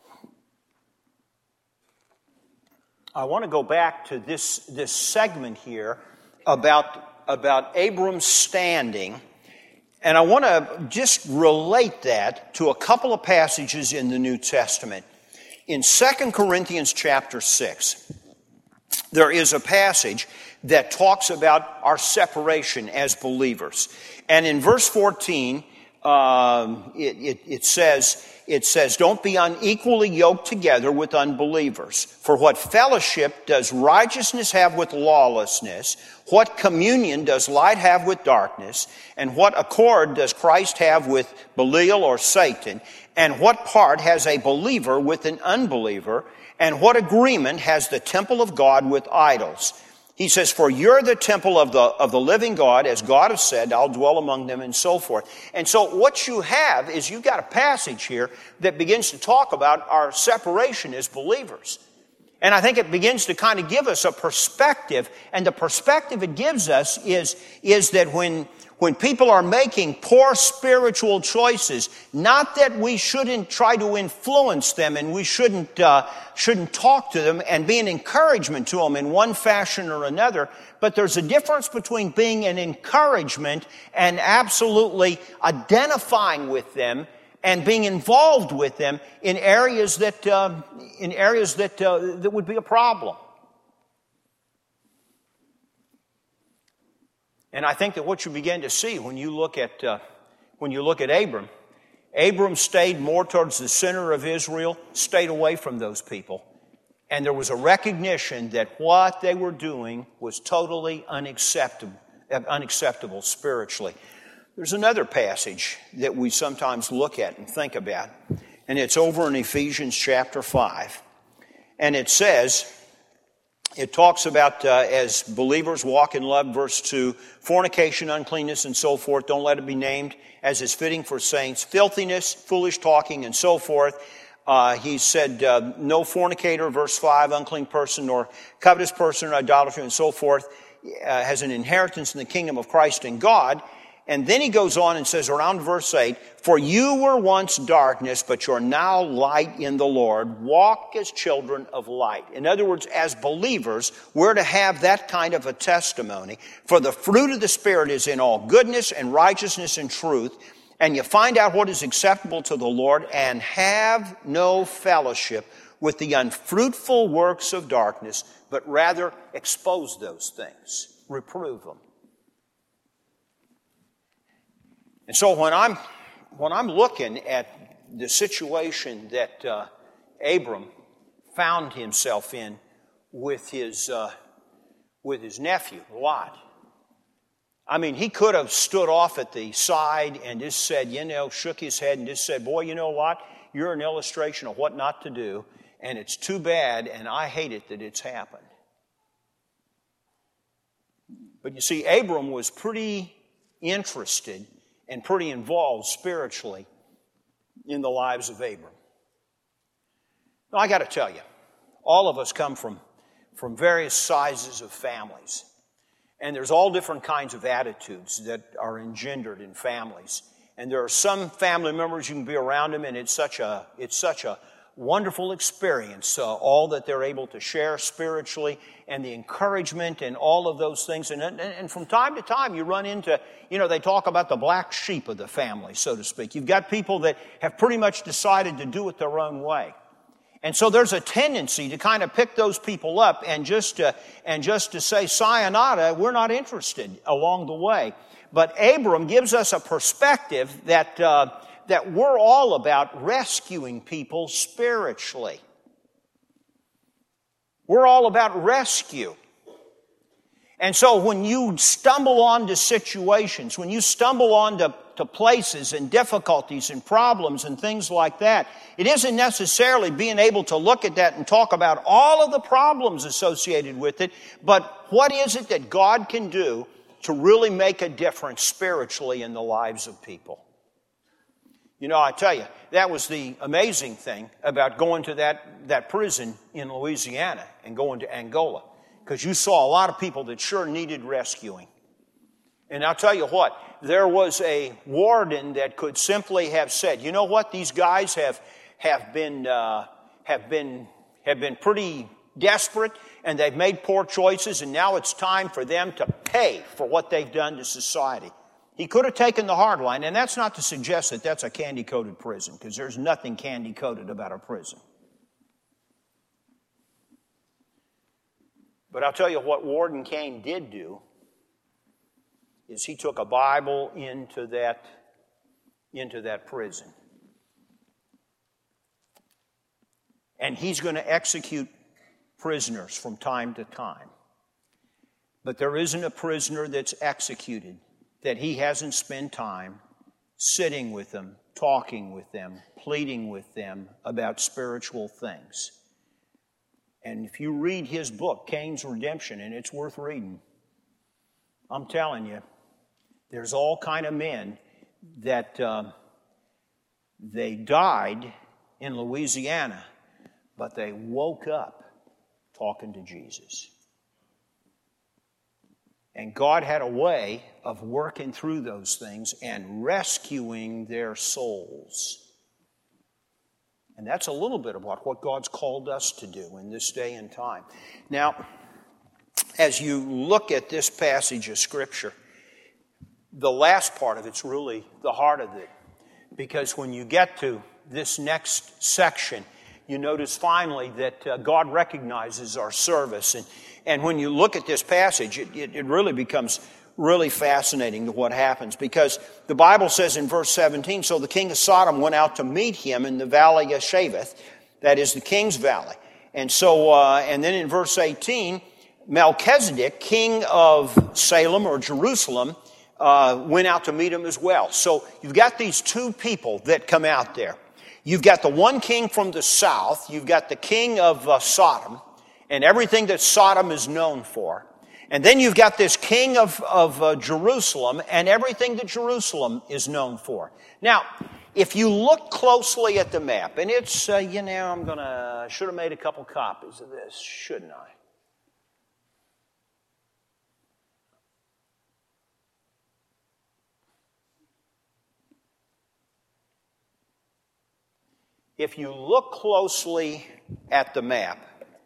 I want to go back to this, this segment here about, about Abram's standing. And I want to just relate that to a couple of passages in the New Testament. In Second Corinthians chapter six, there is a passage that talks about our separation as believers. And in verse fourteen, um, it, it, it says, it says, don't be unequally yoked together with unbelievers. For what fellowship does righteousness have with lawlessness? What communion does light have with darkness? And what accord does Christ have with Belial or Satan? And what part has a believer with an unbeliever? And what agreement has the temple of God with idols? He says, for you're the temple of the, of the living God, as God has said, I'll dwell among them, and so forth. And so what you have is you've got a passage here that begins to talk about our separation as believers. And I think it begins to kind of give us a perspective. And the perspective it gives us is, is that when, when people are making poor spiritual choices, not that we shouldn't try to influence them and we shouldn't, uh, shouldn't talk to them and be an encouragement to them in one fashion or another, but there's a difference between being an encouragement and absolutely identifying with them and being involved with them in areas that uh, in areas that uh, that would be a problem. And I think that what you begin to see when you look at uh, when you look at Abram, Abram stayed more towards the center of Israel, stayed away from those people, and there was a recognition that what they were doing was totally unacceptable, unacceptable spiritually. There's another passage that we sometimes look at and think about, and it's over in Ephesians chapter five. And it says, it talks about uh, as believers walk in love, verse two, fornication, uncleanness, and so forth, don't let it be named as is fitting for saints, filthiness, foolish talking, and so forth. Uh, he said, uh, no fornicator, verse five, unclean person, nor covetous person, or idolater, and so forth, uh, has an inheritance in the kingdom of Christ and God. And then he goes on and says around verse eight, for you were once darkness, but you're now light in the Lord. Walk as children of light. In other words, as believers, we're to have that kind of a testimony. For the fruit of the Spirit is in all goodness and righteousness and truth. And you find out what is acceptable to the Lord, and have no fellowship with the unfruitful works of darkness, but rather expose those things, reprove them. And so when I'm when I'm looking at the situation that uh, Abram found himself in with his uh, with his nephew Lot, I mean, he could have stood off at the side and just said, you know, shook his head and just said, boy, you know what? You're an illustration of what not to do, and it's too bad, and I hate it that it's happened. But you see, Abram was pretty interested and pretty involved spiritually in the lives of Abram. Now, I got to tell you, all of us come from, from various sizes of families. And there's all different kinds of attitudes that are engendered in families. And there are some family members, you can be around them, and it's such a, it's such a wonderful experience, uh, all that they're able to share spiritually, and the encouragement and all of those things. And, and, and from time to time you run into, you know, they talk about the black sheep of the family, so to speak. You've got people that have pretty much decided to do it their own way. And so there's a tendency to kind of pick those people up and just to, and just to say, sayonara, we're not interested along the way. But Abram gives us a perspective that uh, that we're all about rescuing people spiritually. We're all about rescue. And so when you stumble onto situations, when you stumble onto to places and difficulties and problems and things like that, it isn't necessarily being able to look at that and talk about all of the problems associated with it, but what is it that God can do to really make a difference spiritually in the lives of people? You know, I tell you, that was the amazing thing about going to that, that prison in Louisiana and going to Angola, because you saw a lot of people that sure needed rescuing. And I'll tell you what, there was a warden that could simply have said, you know what, these guys have have been uh, have been have been pretty desperate, and they've made poor choices, and now it's time for them to pay for what they've done to society. He could have taken the hard line, and that's not to suggest that that's a candy-coated prison, because there's nothing candy-coated about a prison. But I'll tell you what Warden Kane did do, is he took a Bible into that, into that prison. And he's going to execute prisoners from time to time. But there isn't a prisoner that's executed that he hasn't spent time sitting with them, talking with them, pleading with them about spiritual things. And if you read his book, Kane's Redemption, and it's worth reading, I'm telling you, there's all kind of men that uh, they died in Louisiana, but they woke up talking to Jesus. And God had a way of working through those things and rescuing their souls. And that's a little bit about what God's called us to do in this day and time. Now, as you look at this passage of Scripture, the last part of it's really the heart of it. Because when you get to this next section, you notice finally that uh, God recognizes our service. And, and when you look at this passage, it, it, it really becomes really fascinating to what happens. Because the Bible says in verse seventeen, so the king of Sodom went out to meet him in the valley of Shaveth, that is the king's valley. And so, uh, and then in verse eighteen, Melchizedek, king of Salem or Jerusalem, uh, went out to meet him as well. So you've got these two people that come out there. You've got the one king from the south. You've got the king of uh, Sodom and everything that Sodom is known for. And then you've got this king of, of uh, Jerusalem and everything that Jerusalem is known for. Now, if you look closely at the map, and it's, uh, you know, I'm going to, should have made a couple copies of this, shouldn't I? If you look closely at the map,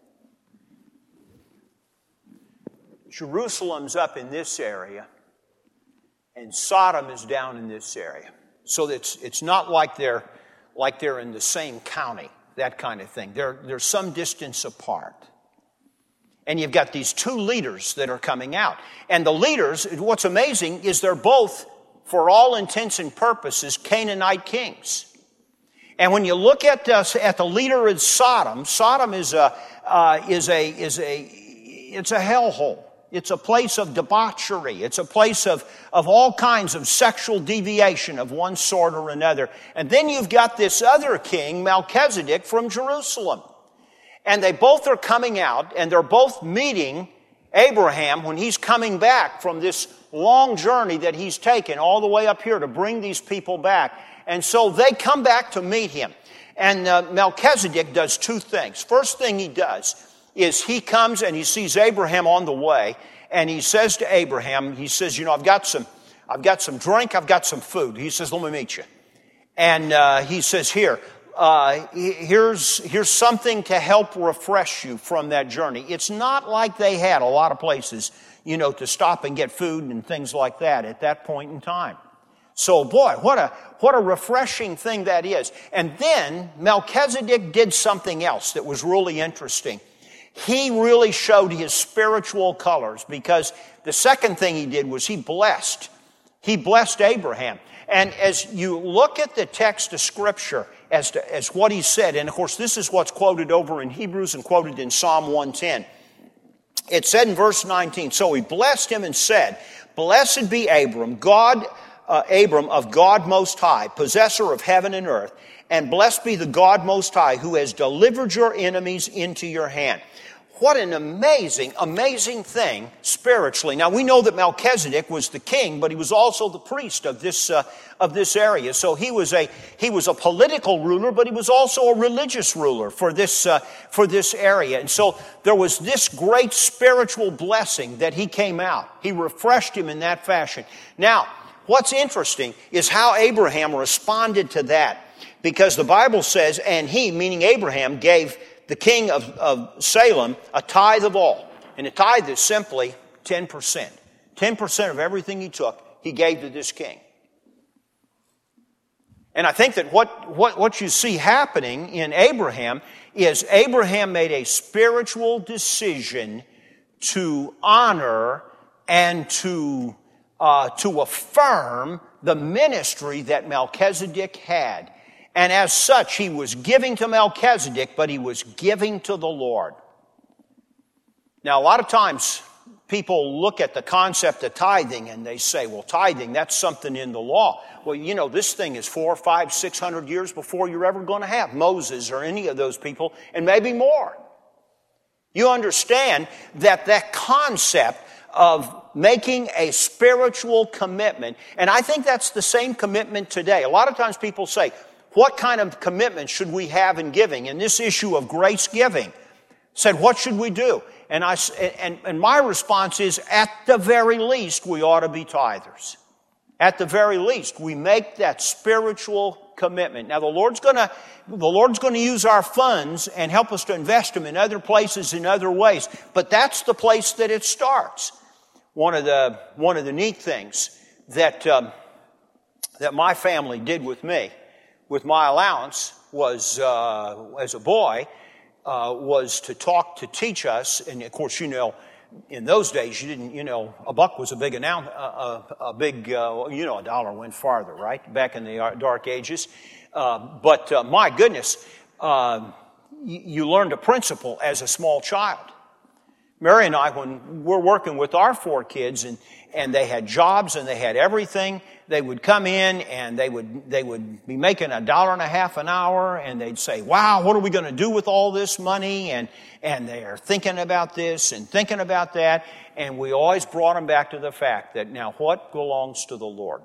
Jerusalem's up in this area, and Sodom is down in this area. So it's it's not like they're like they're in the same county, that kind of thing. They're they're some distance apart. And you've got these two leaders that are coming out. And the leaders, what's amazing is they're both, for all intents and purposes, Canaanite kings. And when you look at uh, at the leader of Sodom, Sodom is a uh, is a is a it's a hellhole. It's a place of debauchery. It's a place of of all kinds of sexual deviation of one sort or another. And then you've got this other king, Melchizedek, from Jerusalem, and they both are coming out, and they're both meeting Abraham when he's coming back from this long journey that he's taken all the way up here to bring these people back. And so they come back to meet him. And uh, Melchizedek does two things. First thing he does is he comes and he sees Abraham on the way, and he says to Abraham, he says, you know, I've got some, I've got some drink, I've got some food. He says, let me meet you. And uh, he says, here, uh, here's, here's something to help refresh you from that journey. It's not like they had a lot of places, you know, to stop and get food and things like that at that point in time. So, boy, what a what a refreshing thing that is. And then Melchizedek did something else that was really interesting. He really showed his spiritual colors, because the second thing he did was he blessed. He blessed Abraham. And as you look at the text of Scripture as to, as what he said, and of course this is what's quoted over in Hebrews and quoted in Psalm one ten. it said in verse nineteen, so he blessed him and said, blessed be Abram, God, uh, Abram of God Most High, possessor of heaven and earth, and blessed be the God Most High who has delivered your enemies into your hand. What an amazing, amazing thing spiritually. Now we know that Melchizedek was the king, but he was also the priest of this uh, of this area. So he was a he was a political ruler, but he was also a religious ruler for this uh, for this area. And so there was this great spiritual blessing that he came out. He refreshed him in that fashion. Now, what's interesting is how Abraham responded to that, because the Bible says, and he, meaning Abraham, gave the king of, of Salem a tithe of all. And a tithe is simply ten percent. ten percent of everything he took, he gave to this king. And I think that what, what, what you see happening in Abraham is Abraham made a spiritual decision to honor and to, uh, to affirm the ministry that Melchizedek had. And as such, he was giving to Melchizedek, but he was giving to the Lord. Now, a lot of times, people look at the concept of tithing and they say, well, tithing, that's something in the law. Well, you know, this thing is four, five, six hundred years before you're ever going to have Moses or any of those people, and maybe more. You understand that that concept of making a spiritual commitment, and I think that's the same commitment today. A lot of times people say, what kind of commitment should we have in giving? And this issue of grace giving said, what should we do? And I and, and my response is, at the very least, we ought to be tithers. At the very least, we make that spiritual commitment. Now, the Lord's going to the Lord's going to use our funds and help us to invest them in other places in other ways. But that's the place that it starts. One of the one of the neat things that um, that my family did with me, with my allowance, was uh, as a boy, uh, was to talk to teach us. And of course, you know, in those days, you didn't, you know, a buck was a big announce, a, a, a big, uh, you know, a dollar went farther, right? Back in the dark ages. Uh, but uh, my goodness, uh, you, you learned a principle as a small child. Mary and I, when we're working with our four kids, and, and they had jobs and they had everything, they would come in and they would they would be making a dollar and a half an hour, and they'd say, wow, what are we going to do with all this money? And and they're thinking about this and thinking about that. And we always brought them back to the fact that now what belongs to the Lord?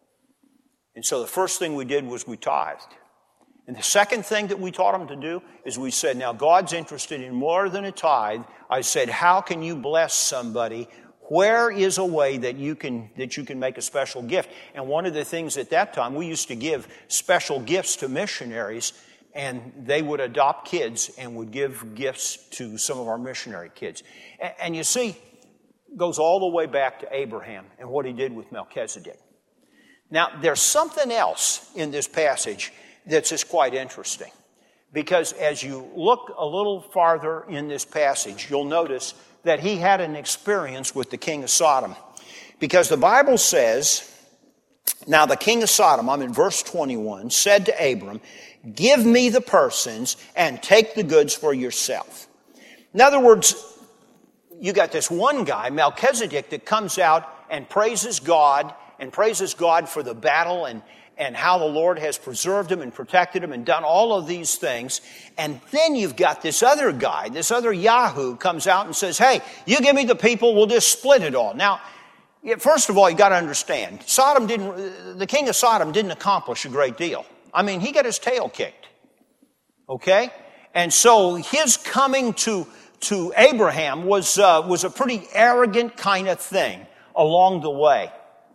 And so the first thing we did was we tithed. And the second thing that we taught them to do is we said, now God's interested in more than a tithe. I said, how can you bless somebody? Where is a way that you can that you can make a special gift? And one of the things at that time, we used to give special gifts to missionaries, and they would adopt kids and would give gifts to some of our missionary kids. And, and you see, it goes all the way back to Abraham and what he did with Melchizedek. Now, there's something else in this passage that's just quite interesting. Because as you look a little farther in this passage, you'll notice that he had an experience with the king of Sodom. Because the Bible says, now the king of Sodom, I'm in verse twenty-one, said to Abram, give me the persons and take the goods for yourself. In other words, you got this one guy, Melchizedek, that comes out and praises God and praises God for the battle and and how the Lord has preserved him and protected him and done all of these things. And then you've got this other guy, this other Yahoo comes out and says, hey, you give me the people, we'll just split it all. Now, first of all, you got to understand, Sodom didn't, the king of Sodom didn't accomplish a great deal. I mean, he got his tail kicked. Okay? And so his coming to, to Abraham was, uh, was a pretty arrogant kind of thing along the way.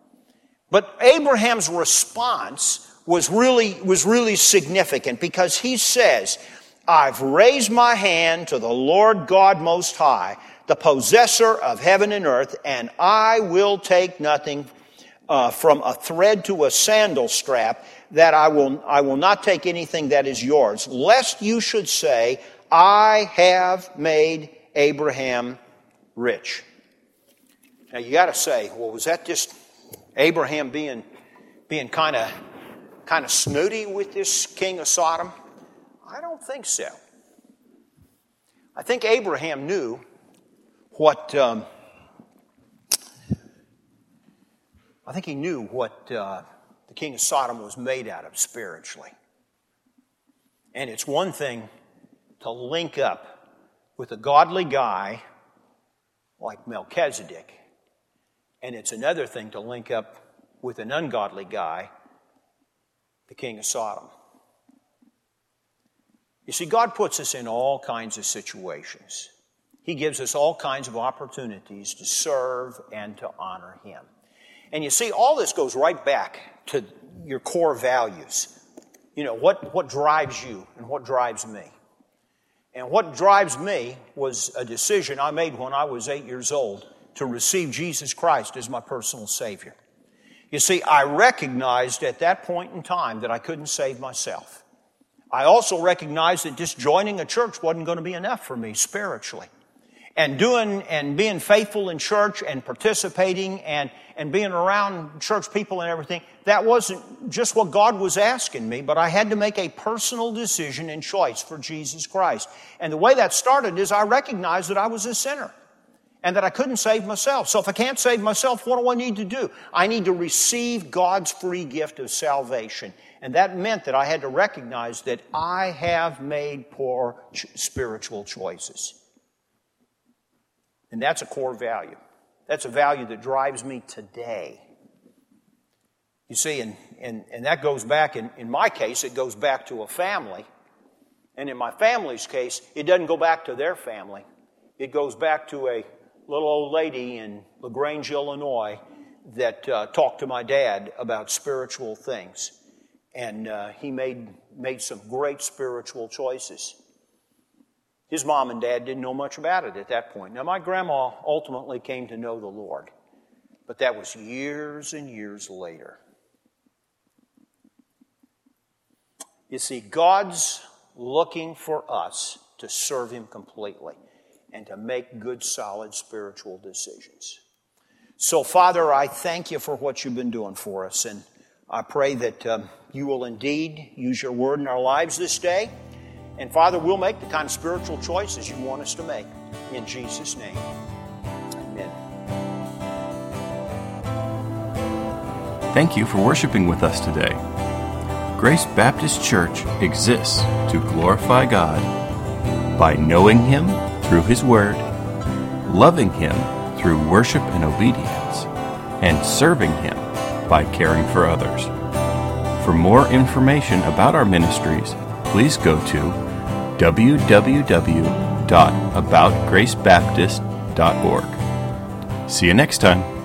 But Abraham's response was really, was really significant, because he says, I've raised my hand to the Lord God Most High, the possessor of heaven and earth, and I will take nothing uh, from a thread to a sandal strap, that I will, I will not take anything that is yours, lest you should say, I have made Abraham rich. Now you got to say, well, was that just Abraham being being kind of kind of snooty with this king of Sodom? I don't think so. I think Abraham knew what, um, I think he knew what uh, the king of Sodom was made out of spiritually. And it's one thing to link up with a godly guy like Melchizedek, and it's another thing to link up with an ungodly guy, the king of Sodom. You see, God puts us in all kinds of situations. He gives us all kinds of opportunities to serve and to honor Him. And you see, all this goes right back to your core values. You know, what, what drives you and what drives me. And what drives me was a decision I made when I was eight years old to receive Jesus Christ as my personal Savior. You see, I recognized at that point in time that I couldn't save myself. I also recognized that just joining a church wasn't going to be enough for me spiritually. And doing and being faithful in church and participating and, and being around church people and everything, that wasn't just what God was asking me, but I had to make a personal decision and choice for Jesus Christ. And the way that started is I recognized that I was a sinner and that I couldn't save myself. So if I can't save myself, what do I need to do? I need to receive God's free gift of salvation. And that meant that I had to recognize that I have made poor ch- spiritual choices. And that's a core value. That's a value that drives me today. You see, and, and, and that goes back, in, in my case, it goes back to a family. And in my family's case, it doesn't go back to their family. It goes back to a little old lady in LaGrange, Illinois, that uh, talked to my dad about spiritual things. And uh, he made, made some great spiritual choices. His mom and dad didn't know much about it at that point. Now, my grandma ultimately came to know the Lord, but that was years and years later. You see, God's looking for us to serve Him completely and to make good, solid spiritual decisions. So, Father, I thank You for what You've been doing for us, and I pray that um, You will indeed use Your Word in our lives this day. And Father, we'll make the kind of spiritual choices You want us to make. In Jesus' name, amen. Thank you for worshiping with us today. Grace Baptist Church exists to glorify God by knowing Him through His Word, loving Him through worship and obedience, and serving Him by caring for others. For more information about our ministries, please go to w w w dot about grace baptist dot org. See you next time.